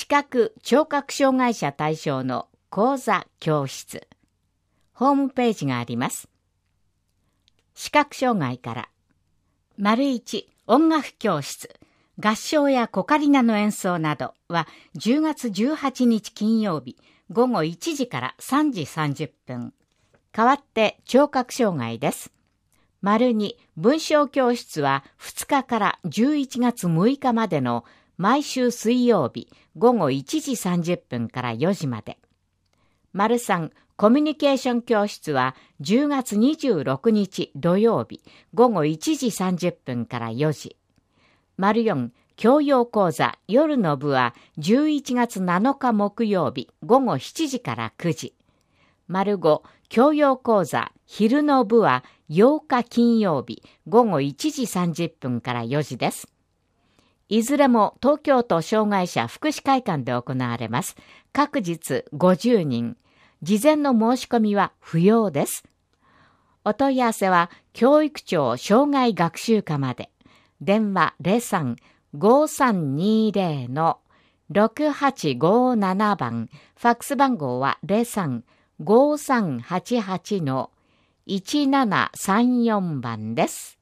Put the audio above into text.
視覚・聴覚障害者対象の講座教室。ホームページがあります。視覚障害から。1、音楽教室。合唱やコカリナの演奏などは10月18日金曜日午後1時から3時30分。代わって聴覚障害です。2、文章教室は2日から11月6日までの毎週水曜日午後1時30分から4時まで。3、コミュニケーション教室は10月26日土曜日午後1時30分から4時。4、教養講座夜の部は11月7日木曜日午後7時から9時。5、教養講座昼の部は8日金曜日午後1時30分から4時です。いずれも東京都障害者福祉会館で行われます。各日50人。事前の申し込みは不要です。お問い合わせは教育庁障害学習課まで。電話03-5320-6857番。ファックス番号は03-5388-1734番です。